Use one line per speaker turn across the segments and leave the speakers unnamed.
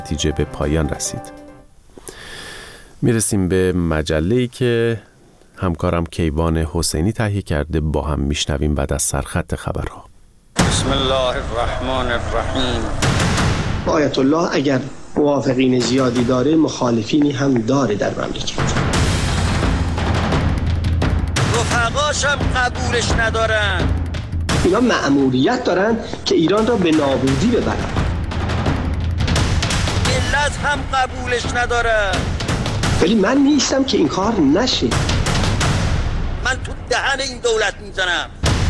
نتیجه به پایان رسید. میرسیم به مجله‌ای که همکارم کیوان حسینی تهیه کرده، با هم میشنویم بعد از سرخط خبرها.
بسم الله الرحمن الرحیم.
آیت الله اگر موافقین زیادی داره، مخالفینی هم داره در مملکت.
رفقاشم قبولش ندارن.
اینا مأموریت دارن که ایران را به نابودی ببرن.
ملت هم قبولش نداره.
ولی من نیستم که این کار نشه.
من تو دهن این دولت میزنم.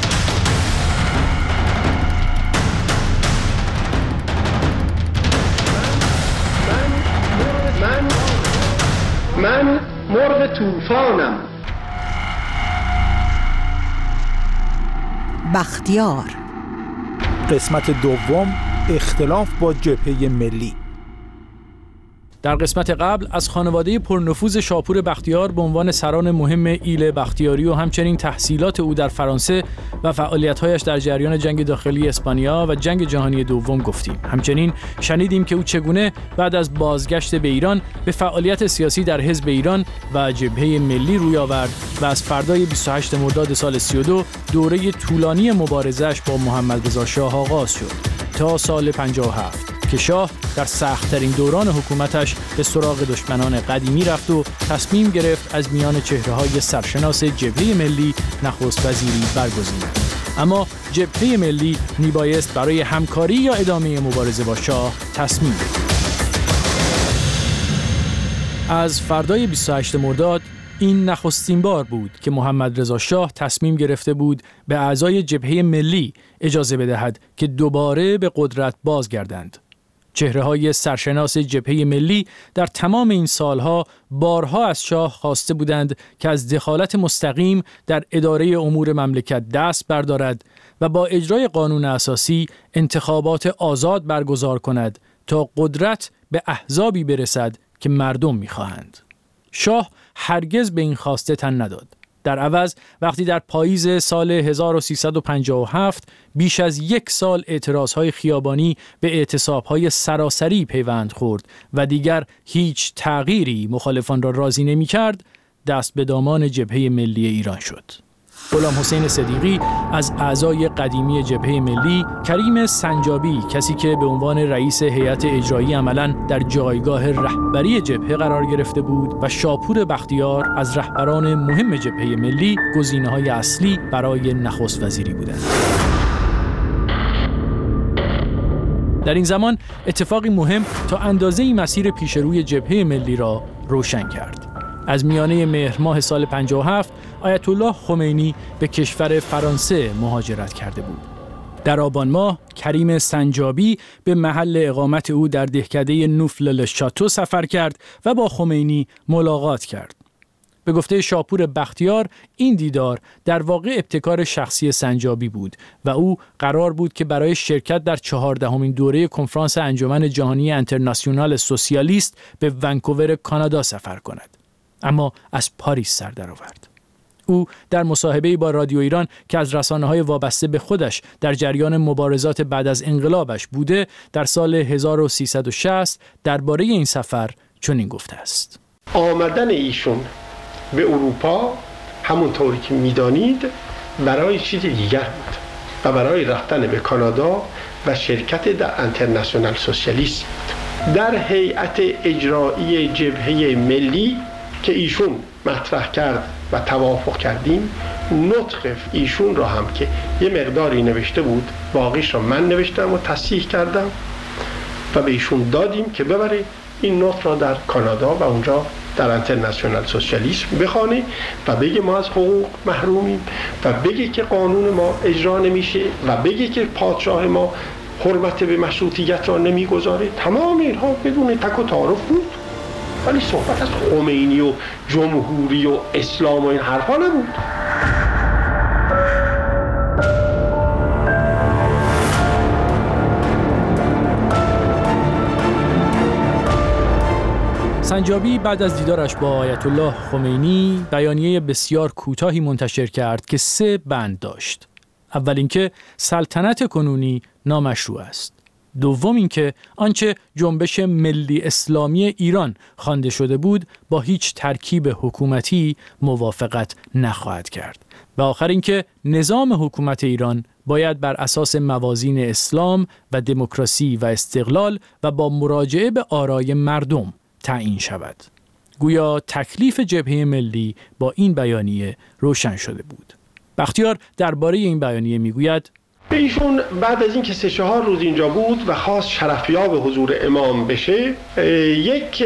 من مرغ طوفانم.
بختیار.
قسمت دوم، اختلاف با جبهه ملی.
در قسمت قبل از خانواده پرنفوذ شاپور بختیار به عنوان سران مهم ایل بختیاری و همچنین تحصیلات او در فرانسه و فعالیت‌هایش در جریان جنگ داخلی اسپانیا و جنگ جهانی دوم گفتیم. همچنین شنیدیم که او چگونه بعد از بازگشت به ایران به فعالیت سیاسی در حزب ایران و جبهه ملی روی آورد و از فردای 28 مرداد سال 32 دوره طولانی مبارزه‌اش با محمد رضا شاه آغاز شد تا سال 57 که شاه در سخت‌ترین دوران حکومتش به سراغ دشمنان قدیمی رفت و تصمیم گرفت از میان چهره‌های سرشناس جبهه ملی نخست وزیری برگزیند. اما جبهه ملی میبایست برای همکاری یا ادامه مبارزه با شاه تصمیم بگیرد. از فردای 28 مرداد این نخستین بار بود که محمد رضا شاه تصمیم گرفته بود به اعضای جبهه ملی اجازه بدهد که دوباره به قدرت بازگردند. چهره‌های سرشناس جبهه ملی در تمام این سالها بارها از شاه خواسته بودند که از دخالت مستقیم در اداره امور مملکت دست بردارد و با اجرای قانون اساسی انتخابات آزاد برگزار کند تا قدرت به احزابی برسد که مردم می‌خواهند. شاه هرگز به این خواسته تن نداد. در عوض وقتی در پاییز سال 1357 بیش از 1 سال اعتراضهای خیابانی به اعتصابهای سراسری پیوند خورد و دیگر هیچ تغییری مخالفان را راضی نمی کرد، دست به دامان جبهه ملی ایران شد. غلام حسین صدیقی از اعضای قدیمی جبهه ملی، کریم سنجابی کسی که به عنوان رئیس هیئت اجرایی عملاً در جایگاه رهبری جبهه قرار گرفته بود و شاپور بختیار از رهبران مهم جبهه ملی گزینه‌های اصلی برای نخست وزیری بودند. در این زمان اتفاقی مهم تا اندازه‌ای مسیر پیشروی جبهه ملی را روشن کرد. از میانه مهر ماه سال 57 آیت الله خمینی به کشور فرانسه مهاجرت کرده بود. در آبان ماه کریم سنجابی به محل اقامت او در دهکده نوفل-ل‌شاتو سفر کرد و با خمینی ملاقات کرد. به گفته شاپور بختیار این دیدار در واقع ابتکار شخصی سنجابی بود و او قرار بود که برای شرکت در 14مین دوره کنفرانس انجمن جهانی اینترناسیونال سوسیالیست به ونکوور کانادا سفر کند. اما از پاریس سر درآورد. او در مصاحبه‌ای با رادیو ایران که از رسانه‌های وابسته به خودش در جریان مبارزات بعد از انقلابش بوده، در سال 1360 درباره این سفر چنین گفته است:
آمدن ایشون به اروپا همونطوری که می‌دانید برای چیز دیگر بود و برای رفتن به کانادا و شرکت در اینترناسیونال سوسیالیسم بود. در هیئت اجرایی جبهه ملی که ایشون مطرح کرد و توافق کردیم، نطق ایشون را هم که یه مقداری نوشته بود، باقیش را من نوشتم و تصحیح کردم و به ایشون دادیم که ببره این نطق را در کانادا و اونجا در اینترناسیونال سوسیالیسم بخونه و بگه ما از حقوق محرومیم و بگه که قانون ما اجرا نمیشه و بگه که پادشاه ما حرمت به مشروطیت را نمیگذاره. تمام اینها بدون تک و تعارف بود، ولی صحبت از خمینی و جمهوری و اسلام و این حرفا نبود.
سنجابی بعد از دیدارش با آیت الله خمینی بیانیه بسیار کوتاهی منتشر کرد که 3 بند داشت. اول اینکه سلطنت کنونی نامشروع است. دوم اینکه آنچه جنبش ملی اسلامی ایران خوانده شده بود با هیچ ترکیب حکومتی موافقت نخواهد کرد. و آخر اینکه نظام حکومت ایران باید بر اساس موازین اسلام و دموکراسی و استقلال و با مراجعه به آرای مردم تعیین شود. گویا تکلیف جبهه ملی با این بیانیه روشن شده بود. بختیار درباره این بیانیه میگوید
ایشون بعد از اینکه 3-4 روز اینجا بود و خواست شرفیاب حضور امام بشه، یک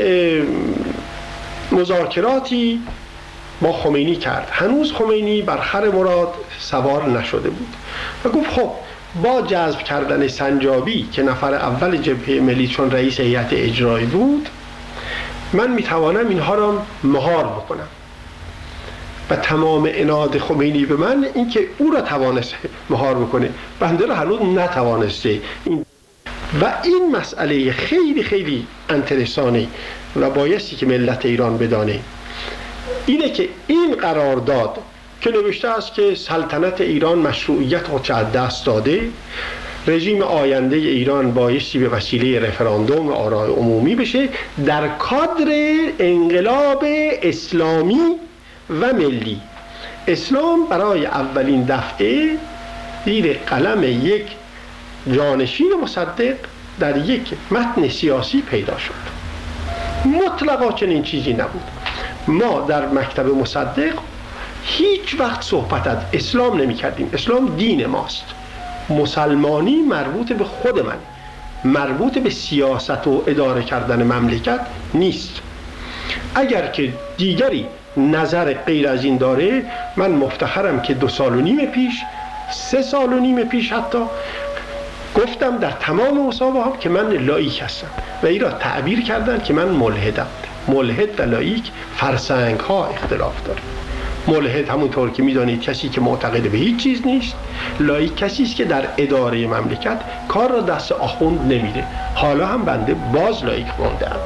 مذاکراتی با خمینی کرد. هنوز خمینی بر خر مراد سوار نشده بود و گفت خب با جذب کردن سنجابی که نفر اول جبهه ملی چون رئیس هیئت اجرایی بود، من میتوانم اینها را مهار بکنم. و تمام عناد خمینی به من این که او را توانست مهار بکنه، بنده را هنوز نتوانسته. و این مسئله خیلی خیلی انترسانه و بایستی که ملت ایران بدانه اینه که این قرارداد که نوشته است که سلطنت ایران مشروعیت خودش از دست داده، رژیم آینده ایران بایستی به وسیله رفراندوم و آرای عمومی بشه، در کادر انقلاب اسلامی و ملی. اسلام برای اولین دفعه زیر قلم یک جانشین مصدق در یک متن سیاسی پیدا شد. مطلقا چنین چیزی نبود. ما در مکتب مصدق هیچ وقت صحبت از اسلام نمی کردیم. اسلام دین ماست. مسلمانی مربوط به خود من، مربوط به سیاست و اداره کردن مملکت نیست. اگر که دیگری نظر غیر از این داره، من مفتخرم که 2.5 سال پیش 3 سال پیش حتی گفتم در تمام مصاحبه‌هام که من لاییک هستم و این را تعبیر کردن که من ملحدم. ملحد و لاییک فرسنگ ها اختلاف داره. ملحد همونطور که میدانید کسی که معتقد به هیچ چیز نیست. لاییک کسی است که در اداره مملکت کار را دست آخوند نمیده. حالا هم بنده باز لاییک موندم.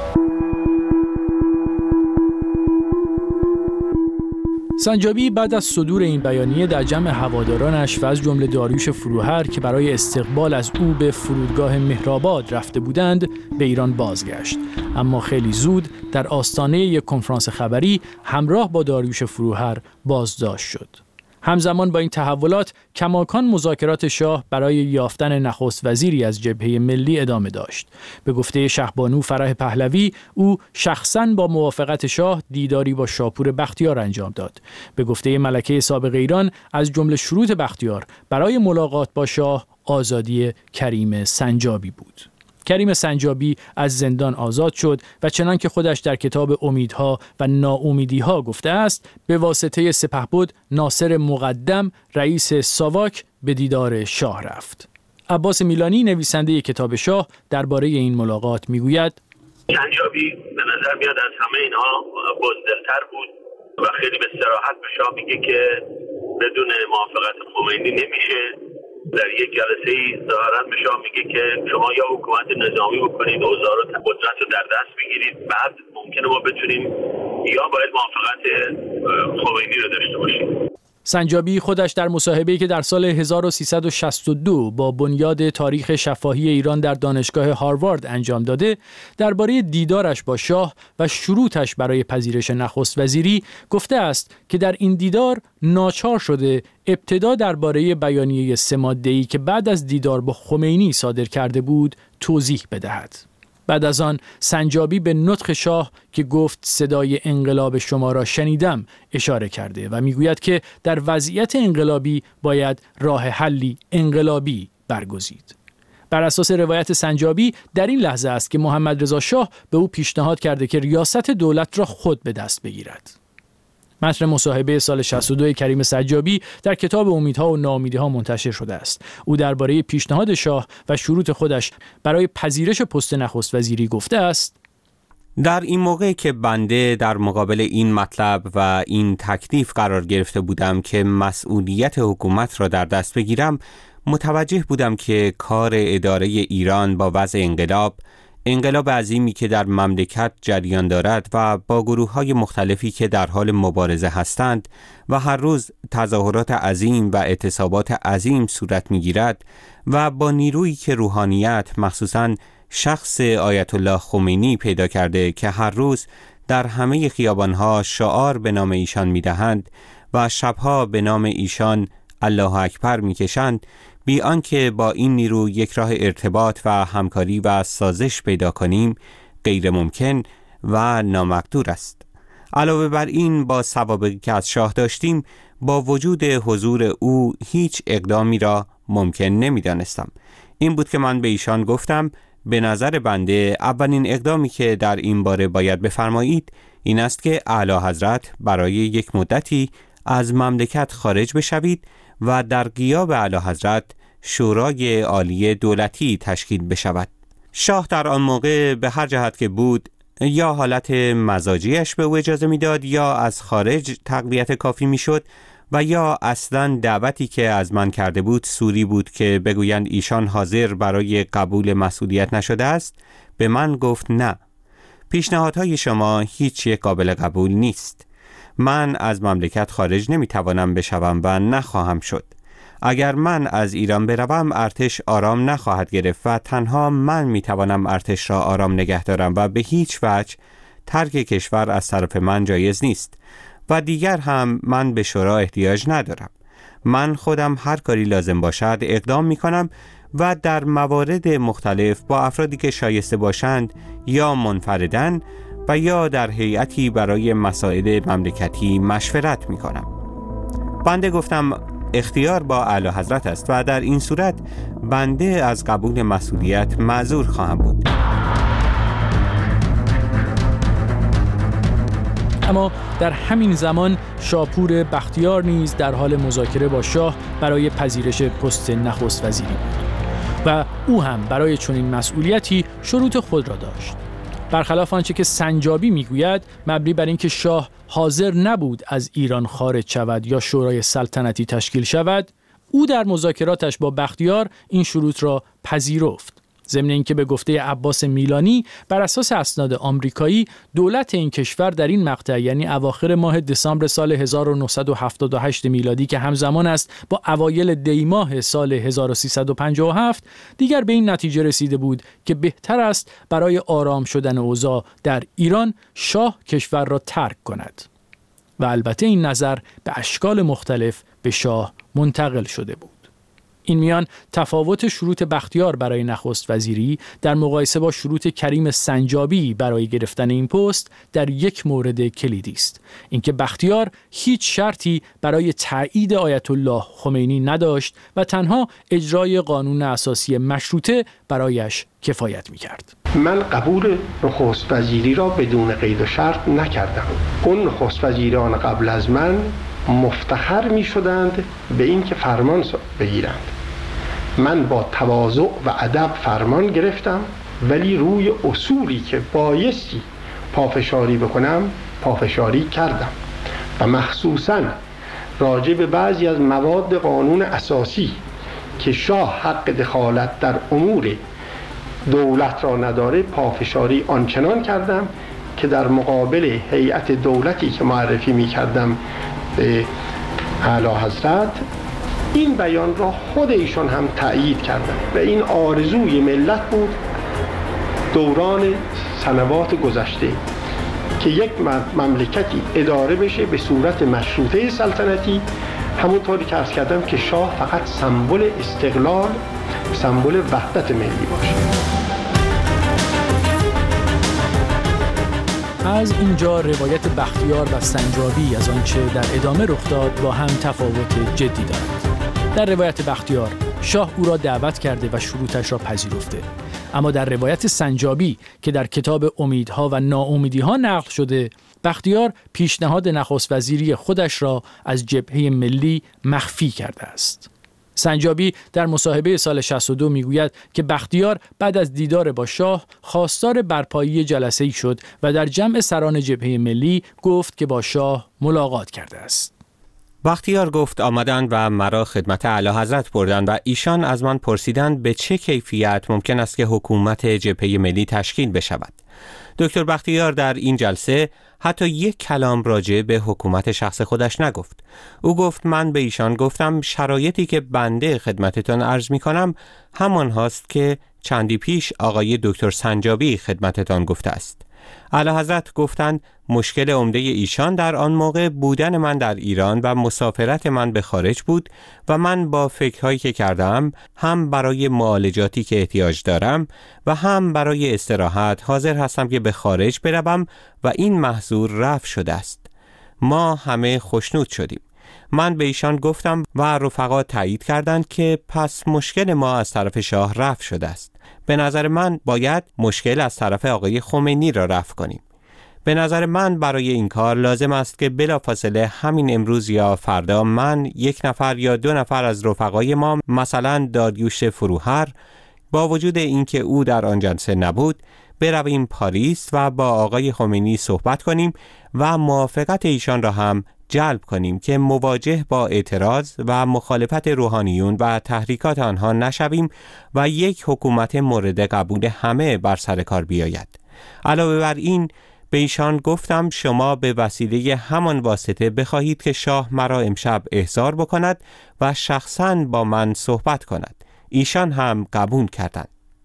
سنجابی بعد از صدور این بیانیه در جمع هوادارانش و از جمله داریوش فروهر که برای استقبال از او به فرودگاه مهرآباد رفته بودند به ایران بازگشت، اما خیلی زود در آستانه یک کنفرانس خبری همراه با داریوش فروهر بازداشت شد. همزمان با این تحولات کماکان مذاکرات شاه برای یافتن نخست وزیری از جبهه ملی ادامه داشت. به گفته شهبانو فرح پهلوی، او شخصاً با موافقت شاه دیداری با شاپور بختیار انجام داد. به گفته ملکه سابق ایران، از جمله شروط بختیار برای ملاقات با شاه آزادی کریم سنجابی بود. کریم سنجابی از زندان آزاد شد و چنان که خودش در کتاب امیدها و ناامیدیها گفته است، به واسطه سپهبد ناصر مقدم رئیس ساواک به دیدار شاه رفت. عباس میلانی نویسنده کتاب شاه درباره این ملاقات میگوید
سنجابی به نظر میاد از همه اینها بزدلتر بود و خیلی به صراحت به شاه میگه که بدون موافقت خمینی نمیشه. در یک جلسه‌ای ظاهراً به شاه میگه که شما یا حکومت نظامی بکنید، اوضاع رو قدرت رو در دست بگیرید، بعد ممکنه ما بتونیم، یا باید موافقت خمینی رو داشته باشیم.
سنجابی خودش در مصاحبه‌ای که در سال 1362 با بنیاد تاریخ شفاهی ایران در دانشگاه هاروارد انجام داده، درباره دیدارش با شاه و شروطش برای پذیرش نخست وزیری گفته است که در این دیدار ناچار شده ابتدا درباره بیانیه 3 ماده‌ای که بعد از دیدار با خمینی صادر کرده بود توضیح بدهد. بعد از آن سنجابی به نطق شاه که گفت صدای انقلاب شما را شنیدم اشاره کرده و میگوید که در وضعیت انقلابی باید راه حلی انقلابی برگزید. بر اساس روایت سنجابی در این لحظه است که محمد رضا شاه به او پیشنهاد کرده که ریاست دولت را خود به دست بگیرد. متن مصاحبه سال 62 کریم سنجابی در کتاب امیدها و ناامیدیها منتشر شده است. او درباره پیشنهاد شاه و شروط خودش برای پذیرش پست نخست وزیری گفته است:
در این موقع که بنده در مقابل این مطلب و این تکلیف قرار گرفته بودم که مسئولیت حکومت را در دست بگیرم، متوجه بودم که کار اداره ایران با وضع انقلاب انقلاب عظیمی که در مملکت جریان دارد و با گروه‌های مختلفی که در حال مبارزه هستند و هر روز تظاهرات عظیم و اعتصابات عظیم صورت می‌گیرد و با نیرویی که روحانیت مخصوصاً شخص آیت الله خمینی پیدا کرده که هر روز در همه خیابان‌ها شعار به نام ایشان می‌دهند و شبها به نام ایشان الله اکبر می‌کشند، بی آنکه با این نیرو یک راه ارتباط و همکاری و سازش پیدا کنیم غیر ممکن و نامقدور است. علاوه بر این، با سوابقی که از شاه داشتیم، با وجود حضور او هیچ اقدامی را ممکن نمی‌دانستم. این بود که من به ایشان گفتم به نظر بنده اولین اقدامی که در این باره باید بفرمایید این است که اعلی حضرت برای یک مدتی از مملکت خارج بشوید و در غیاب اعلی حضرت شورای عالی دولتی تشکیل بشود. شاه در آن موقع به هر جهت که بود یا حالت مزاجیش به او اجازه میداد یا از خارج تقویت کافی میشد و یا اصلا دعوتی که از من کرده بود سوری بود که بگویند ایشان حاضر برای قبول مسئولیت نشده است. به من گفت نه، پیشنهادهای شما هیچ یک قابل قبول نیست. من از مملکت خارج نمیتوانم بشوم و نخواهم شد. اگر من از ایران بروم ارتش آرام نخواهد گرفت و تنها من میتوانم ارتش را آرام نگه دارم و به هیچ وجه ترک کشور از طرف من جایز نیست و دیگر هم من به شورا احتیاج ندارم. من خودم هر کاری لازم باشد اقدام میکنم و در موارد مختلف با افرادی که شایسته باشند یا منفردن و یا در هیئتی برای مسائل مملکتی مشورت میکنم. بنده گفتم اختیار با اعلی حضرت است و در این صورت بنده از قبول مسئولیت معذور خواهم بود.
اما در همین زمان شاپور بختیار نیز در حال مذاکره با شاه برای پذیرش پست نخست وزیری بود و او هم برای چنین مسئولیتی شروط خود را داشت. برخلاف آنچه که سنجابی میگوید، مبنی بر اینکه شاه حاضر نبود از ایران خارج شود یا شورای سلطنتی تشکیل شود، او در مذاکراتش با بختیار این شروط را پذیرفت. ضمن اینکه به گفته عباس میلانی بر اساس اسناد آمریکایی دولت این کشور در این مقطع، یعنی اواخر ماه دسامبر سال 1978 میلادی که همزمان است با اوایل دی ماه سال 1357، دیگر به این نتیجه رسیده بود که بهتر است برای آرام شدن اوضاع در ایران شاه کشور را ترک کند و البته این نظر به اشکال مختلف به شاه منتقل شده بود. این میان تفاوت شروط بختیار برای نخست وزیری در مقایسه با شروط کریم سنجابی برای گرفتن این پست در یک مورد کلیدی است، اینکه بختیار هیچ شرطی برای تایید آیت الله خمینی نداشت و تنها اجرای قانون اساسی مشروطه برایش کفایت می‌کرد.
من قبول نخست وزیری را بدون قید و شرط نکردم. اون نخست وزیران قبل از من مفتخر می شدند به این که فرمان بگیرند. من با تواضع و ادب فرمان گرفتم، ولی روی اصولی که بایستی پافشاری بکنم پافشاری کردم و مخصوصاً راجع به بعضی از مواد قانون اساسی که شاه حق دخالت در امور دولت را نداره پافشاری آنچنان کردم که در مقابل هیئت دولتی که معرفی می کردم به اعلی حضرت این بیان را خود ایشان هم تأیید کردن و این آرزوی ملت بود دوران سنوات گذشته که یک مملکتی اداره بشه به صورت مشروطه سلطنتی، همونطوری که عرض کردم که شاه فقط سمبل استقلال، سمبل وحدت ملی باشه.
از اینجا روایت بختیار و سنجابی از آنچه در ادامه رخ داد با هم تفاوت جدی دارد. در روایت بختیار شاه او را دعوت کرده و شروطش را پذیرفته، اما در روایت سنجابی که در کتاب امیدها و ناامیدیها نقل شده، بختیار پیشنهاد نخست وزیری خودش را از جبهه ملی مخفی کرده است. سنجابی در مصاحبه سال 62 میگوید که بختیار بعد از دیدار با شاه خواستار برپایی جلسه‌ای شد و در جمع سران جبهه ملی گفت که با شاه ملاقات کرده است.
بختیار گفت آمدند و مرا خدمت اعلی حضرت بردند و ایشان از من پرسیدند به چه کیفیت ممکن است که حکومت جبهه ملی تشکیل بشود. دکتر بختیار در این جلسه حتی یک کلام راجع به حکومت شخص خودش نگفت. او گفت من به ایشان گفتم شرایطی که بنده خدمتتان عرض می کنم همان هاست که چندی پیش آقای دکتر سنجابی خدمتتان گفته است. اعلی حضرت گفتند مشکل عمده ایشان در آن موقع بودن من در ایران و مسافرت من به خارج بود و من با فکرهایی که کردم هم برای معالجاتی که احتیاج دارم و هم برای استراحت حاضر هستم که به خارج بروم و این محظور رفع شده است. ما همه خوشنود شدیم. من به ایشان گفتم و رفقا تایید کردند که پس مشکل ما از طرف شاه رفع شده است. به نظر من باید مشکل از طرف آقای خمینی را رفع کنیم. به نظر من برای این کار لازم است که بلافاصله همین امروز یا فردا من یک نفر یا دو نفر از رفقای ما مثلا داریوش فروهر با وجود اینکه او در آن جلسه نبود برویم پاریس و با آقای خمینی صحبت کنیم و موافقت ایشان را هم جلب کنیم که مواجه با اعتراض و مخالفت روحانیون و تحریکات آنها نشویم و یک حکومت مورد قبول همه بر سر کار بیاید. علاوه بر این به ایشان گفتم شما به وسیله همان واسطه بخواهید که شاه مرا امشب احضار بکند و شخصاً با من صحبت کند. ایشان هم قبول کردند.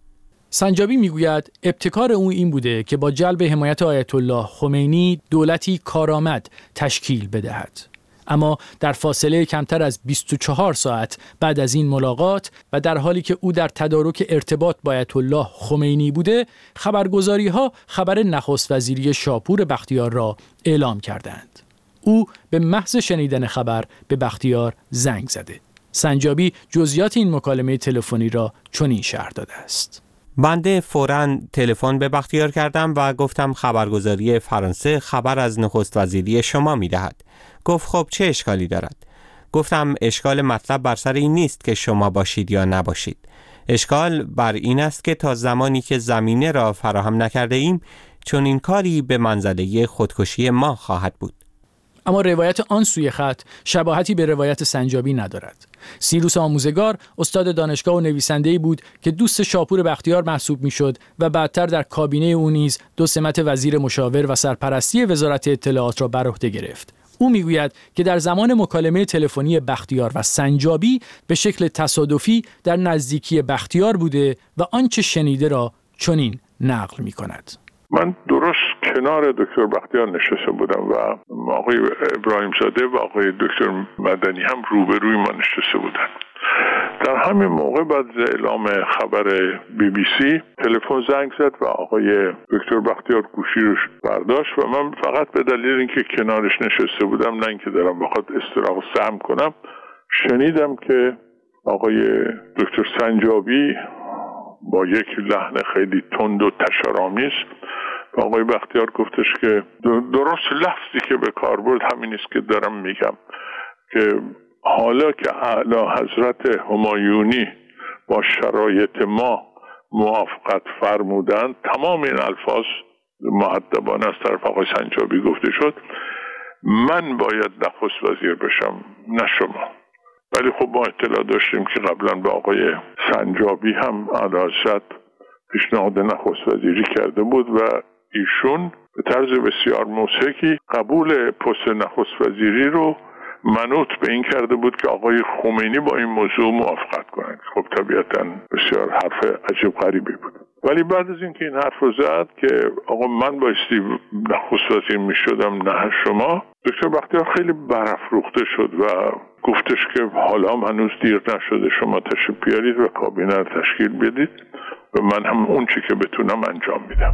سنجابی میگوید ابتکار او این بوده که با جلب حمایت آیت الله خمینی دولتی کارآمد تشکیل بدهد. اما در فاصله کمتر از 24 ساعت بعد از این ملاقات و در حالی که او در تدارک ارتباط با آیت الله خمینی بوده، خبرگزاری‌ها خبر نخست وزیری شاپور بختیار را اعلام کردند. او به محض شنیدن خبر به بختیار زنگ زده. سنجابی جزئیات این مکالمه تلفنی را چنین شرح داده است.
بنده فوراً تلفن به بختیار کردم و گفتم خبرگزاری فرانسه خبر از نخست وزیری شما می‌دهد. گفت خب چه اشکالی دارد؟ گفتم اشکال مطلب بر سر این نیست که شما باشید یا نباشید. اشکال بر این است که تا زمانی که زمینه را فراهم نکرده ایم چون این کاری به منزله خودکشی ما خواهد بود.
اما روایت آن سوی خط شباهتی به روایت سنجابی ندارد. سیروس آموزگار استاد دانشگاه و نویسنده‌ای بود که دوست شاپور بختیار محسوب میشد و بعدتر در کابینه او نیز دو سمت وزیر مشاور و سرپرستی وزارت اطلاعات را بر عهده گرفت. او میگوید که در زمان مکالمه تلفنی بختیار و سنجابی به شکل تصادفی در نزدیکی بختیار بوده و آنچه شنیده را چنین نقل می‌کند.
من درست کنار دکتر بختیار نشسته بودم و آقای ابراهیم زاده و آقای دکتر مدنی هم روبروی ما نشسته بودن. در همین موقع بعد اعلام خبر BBC تلفن زنگ زد و آقای دکتر بختیار گوشی رو برداشت و من فقط به دلیل اینکه کنارش نشسته بودم نه اینکه دارم بخواد استراحت سهم کنم شنیدم که آقای دکتر سنجابی با یک لحن خیلی تند و تشارآمیز آقای بختیار گفتش که درست لفظی که به کار برد همین است که دارم میگم که حالا که اعلی حضرت همایونی با شرایط ما موافقت فرمودند، تمام این الفاظ مؤدبانه از طرف آقای سنجابی گفته شد، من باید نخست وزیر بشم نه شما. ولی خب ما اطلاع داشتیم که قبلا به آقای سنجابی هم اعلی حضرت پیشنهاد نخست وزیری کرده بود و ایشون به طرز بسیار مضحکی قبول پست نخست وزیری رو منوط به این کرده بود که آقای خمینی با این موضوع موافقت کنند. خب طبیعتاً بسیار حرف عجیب غریبی بود. ولی بعد از اینکه این حرف رو زد که آقا من بایستی نخست وزیر می شدم نه شما، دکتر بختیار خیلی برافروخته شد و گفتش که حالا هم هنوز دیر نشده، شما تشریف بیارید و کابینه رو تشکیل بدید و من هم اون چی که بتونم انجام میدم.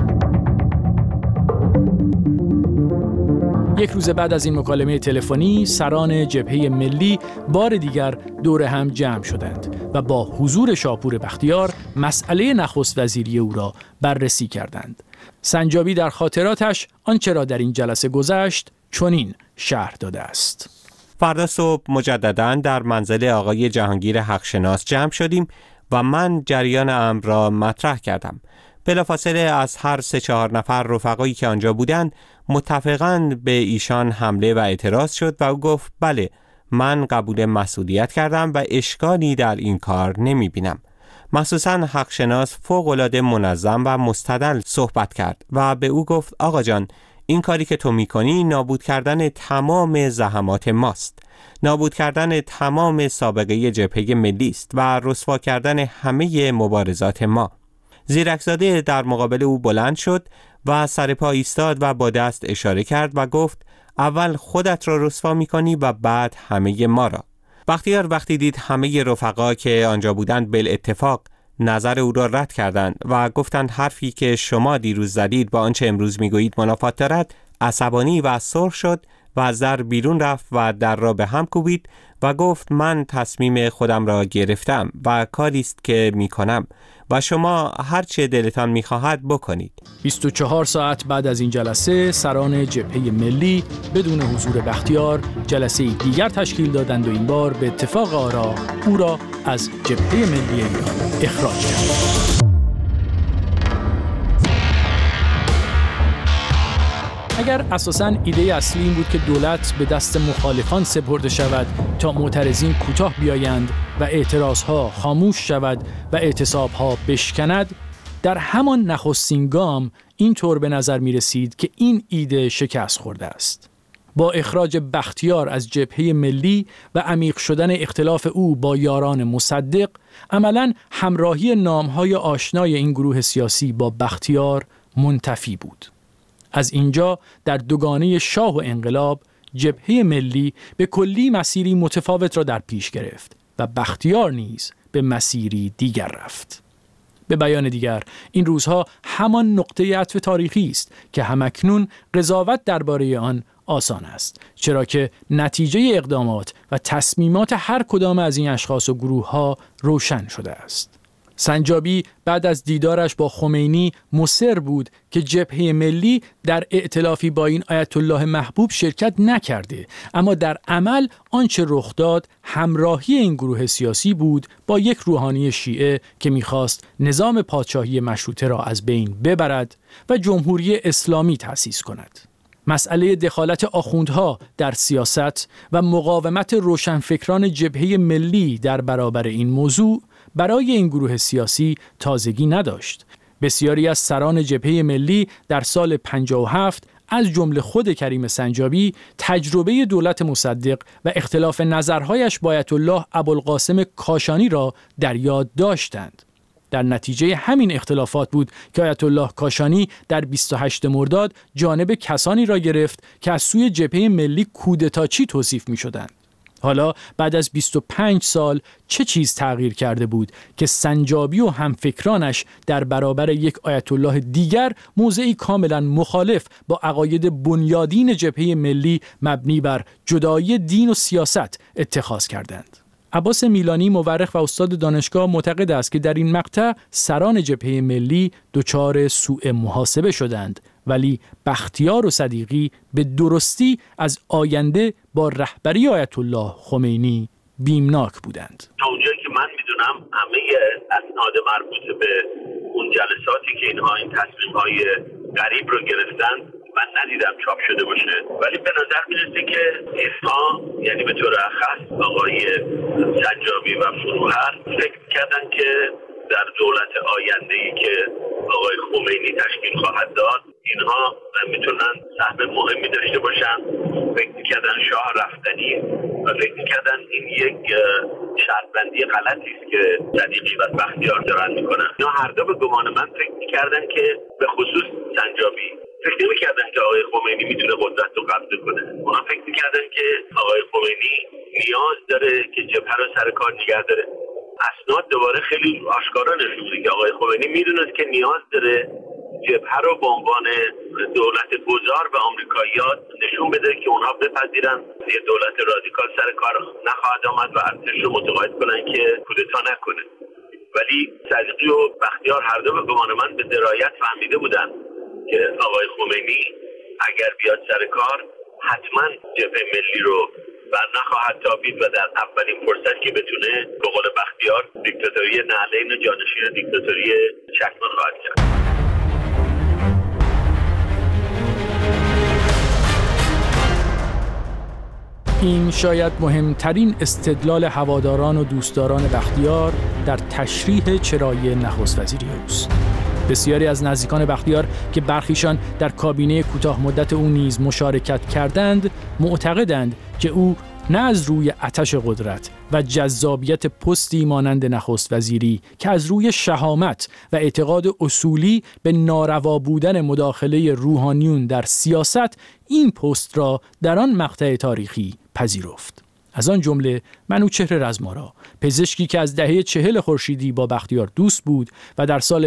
یک روز بعد از این مکالمه تلفنی سران جبهه ملی بار دیگر دور هم جمع شدند و با حضور شاپور بختیار مسئله نخست وزیری او را بررسی کردند. سنجابی در خاطراتش آنچه را در این جلسه گذشت چنین شرح داده است.
فردا صبح مجدداً در منزل آقای جهانگیر حقشناس جمع شدیم و من جریان امر را مطرح کردم. بلافاصله از هر 3-4 نفر رفقایی که آنجا بودند متفقاً به ایشان حمله و اعتراض شد و او گفت بله، من قبول مسئولیت کردم و اشکالی در این کار نمی بینم. مخصوصاً حقشناس فوق‌العاده منظم و مستدل صحبت کرد و به او گفت آقا جان، این کاری که تو می‌کنی نابود کردن تمام زحمات ماست، نابود کردن تمام سابقه جبهه ملی است و رسوا کردن همه مبارزات ما. زیرکزاده در مقابل او بلند شد و سر پا ایستاد و با دست اشاره کرد و گفت اول خودت را رسوا می‌کنی و بعد همه ما را. بختیار وقتی دید همه رفقا که آنجا بودند بالاتفاق نظر او را رد کردند و گفتند حرفی که شما دیروز زدید با آنچه امروز میگویید منافات دارد، عصبانی و سرخ شد و از در بیرون رفت و در را به هم کوبید و گفت من تصمیم خودم را گرفتم و کاری است که میکنم و شما هر چه دلتان میخواهد بکنید.
24 ساعت بعد از این جلسه سران جبهه ملی بدون حضور بختیار جلسه دیگر تشکیل دادند و این بار به اتفاق آرا او را از جبهه ملی ایران اخراج کردند. اگر اساساً ایده اصلی این بود که دولت به دست مخالفان سپرده شود تا معترضین کوتاه بیایند و اعتراضها خاموش شود و اعتصابها بشکند، در همان نخستین گام اینطور به نظر می رسید که این ایده شکست خورده است. با اخراج بختیار از جبهه ملی و عمیق شدن اختلاف او با یاران مصدق، عملاً همراهی نامهای آشنای این گروه سیاسی با بختیار منتفی بود. از اینجا در دوگانه شاه و انقلاب جبهه ملی به کلی مسیری متفاوت را در پیش گرفت و بختیار نیز به مسیری دیگر رفت. به بیان دیگر، این روزها همان نقطه عطف تاریخی است که همکنون قضاوت درباره آن آسان است، چرا که نتیجه اقدامات و تصمیمات هر کدام از این اشخاص و گروه ها روشن شده است. سنجابی بعد از دیدارش با خمینی مصر بود که جبهه ملی در ائتلافی با این آیت الله محبوب شرکت نکرده، اما در عمل آنچه رخ داد همراهی این گروه سیاسی بود با یک روحانی شیعه که می‌خواست نظام پادشاهی مشروطه را از بین ببرد و جمهوری اسلامی تأسیس کند. مسئله دخالت آخوندها در سیاست و مقاومت روشنفکران جبهه ملی در برابر این موضوع برای این گروه سیاسی تازگی نداشت. بسیاری از سران جبهه ملی در سال 57 از جمله خود کریم سنجابی تجربه دولت مصدق و اختلاف نظرهایش با آیت الله ابوالقاسم کاشانی را در یاد داشتند. در نتیجه همین اختلافات بود که آیت الله کاشانی در 28 مرداد جانب کسانی را گرفت که از سوی جبهه ملی کودتاچی توصیف می شدند. حالا بعد از 25 سال چه چیز تغییر کرده بود که سنجابی و همفکرانش در برابر یک آیت الله دیگر موضعی کاملا مخالف با عقاید بنیادین جبهه ملی مبنی بر جدایی دین و سیاست اتخاذ کردند؟ عباس میلانی مورخ و استاد دانشگاه معتقد است که در این مقطع سران جبهه ملی دچار سوء محاسبه شدند، ولی بختیار و صدیقی به درستی از آینده با رهبری آیت الله خمینی بیمناک بودند.
تا اونجایی که من میدونم همه اسناد مربوط به اون جلساتی که اینها این تصمیم‌های غریب رو گرفتند من ندیدم چاپ شده باشه، ولی به نظر میرسه که اینها یعنی به طور اخص آقای سنجابی و فروهر فکر کردن که در دولت آینده‌ای که آقای خمینی تشکیل خواهد داد اینها میتونن سهم مهمی داشته باشن. فکر می‌کردن شاه رفتنی و فکر می‌کردن این یک شرطبندی غلطی است که صدیقی و بختیار دارن میکنن. اینا هر دو به گمان من فکر می‌کردن که به خصوص سنجابی فکر نمی‌کردن که آقای خمینی میتونه قدرت رو قبضه کنه. اونا فکر می‌کردن که آقای خمینی نیاز داره که جبهه رو سر کار نگه داره. اسناد دوباره خیلی آشکارا نشون میده که آقای خمینی میدونست که نیاز داره جبهه رو به عنوان دولت گذار به آمریکایی‌ها نشون بده که اونها بپذیرن یه دولت رادیکال سر کار نخواهد آمد و ارتش رو متقاعد کنن که کودتا نکنه. ولی صدیقی و بختیار هر دو به گمان من به درایت فهمیده بودن که آقای خمینی اگر بیاد سر کار حتما جبهه ملی رو بر نخواهد تابید و در اولین فرصت که بتونه به قول بختیار دیکتاتوری نعلین و جانشین دیکتاتوری چکمه خواهد کرد.
این شاید مهمترین استدلال هواداران و دوستداران بختیار در تشریح چرای نخست وزیری اوست. بسیاری از نزدیکان بختیار که برخیشان در کابینه کوتاه مدت او نیز مشارکت کردند، معتقدند که او نه از روی آتش قدرت و جذابیت پستی مانند نخست وزیری که از روی شهامت و اعتقاد اصولی به ناروا بودن مداخله روحانیون در سیاست این پست را در آن مقطع تاریخی پذیرفت. از آن جمله منوچهر رزمارا، پزشکی که از دهه 40 خورشیدی با بختیار دوست بود و در سال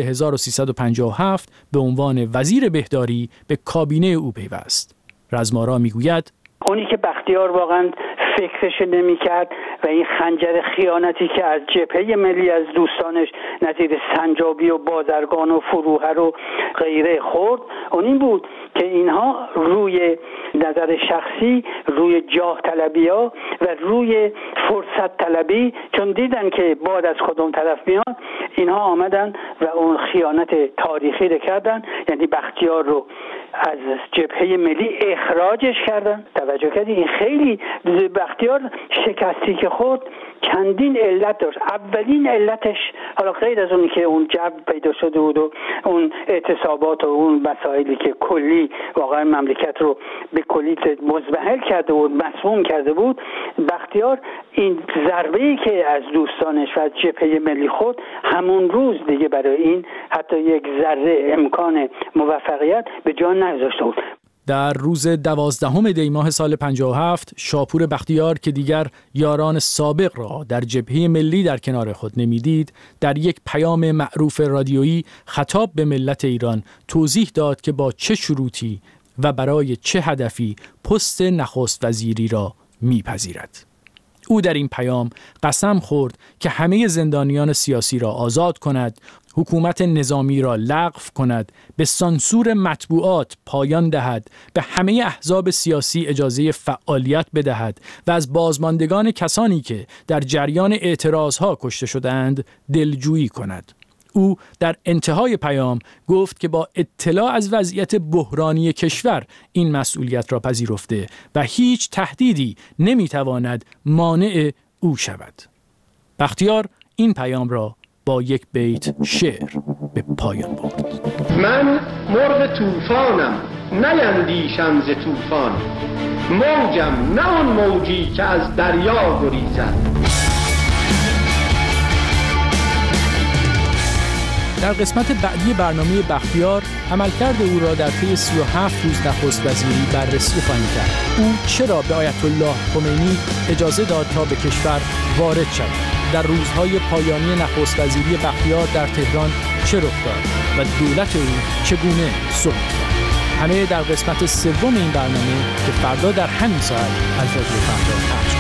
1357 به عنوان وزیر بهداری به کابینه او پیوست. رزمارا میگوید
اونی که بختیار واقعا فکرش نمی‌کرد و این خنجر خیانتی که از جبهه ملی از دوستانش نظیر سنجابی و بازرگان و فروهر و غیره خورد، اون این بود که اینها روی نظر شخصی، روی جاه طلبی‌ها و روی فرصت طلبی، چون دیدن که باد از کدوم طرف میاد، اینها آمدن و اون خیانت تاریخی رو کردن، یعنی بختیار رو از جبهه ملی اخراجش کردن. توجه کردی این خیلی بختیار شکستی که خورد چندین علت داشت. اولین علتش، حالا غیر از اونی که اون جو پیدا شده بود و اون اعتصابات و اون مسائلی که کلی واقعا مملکت رو به کلی مزبهل کرده بود، مسموم کرده بود، بختیار این ضربه‌ای که از دوستانش و از جبهه ملی خورد همون روز دیگه برای این حتی یک ذره امکان موفقیت به جا نگذاشته بود.
در روز 12 دی ماه سال 57 شاپور بختیار که دیگر یاران سابق را در جبهه ملی در کنار خود نمیدید، در یک پیام معروف رادیویی خطاب به ملت ایران توضیح داد که با چه شروطی و برای چه هدفی پست نخست وزیری را میپذیرد. او در این پیام قسم خورد که همه زندانیان سیاسی را آزاد کند، حکومت نظامی را لغو کند، به سانسور مطبوعات پایان دهد، به همه احزاب سیاسی اجازه فعالیت بدهد و از بازماندگان کسانی که در جریان اعتراضها کشته شدند دلجویی کند. او در انتهای پیام گفت که با اطلاع از وضعیت بحرانی کشور این مسئولیت را پذیرفته و هیچ تهدیدی نمیتواند مانع او شود. بختیار این پیام را با یک بیت شعر به پایان برد.
من مرغ طوفانم، نیندیشم ز طوفان، موجم نه آن موجی که از دریا گریزد.
در قسمت بعدی برنامه بختیار عملکرد او را در طی 37 روز نخست وزیری بررسی خواهیم کرد. او چرا به آیت الله خمینی اجازه داد تا به کشور وارد شود؟ در روزهای پایانی نخست وزیری بختیار در تهران چه رخ داد و دولت او چگونه سقوط کرد؟ همه در قسمت سوم این برنامه که فردا در همین ساعت از رادیو فردا پخش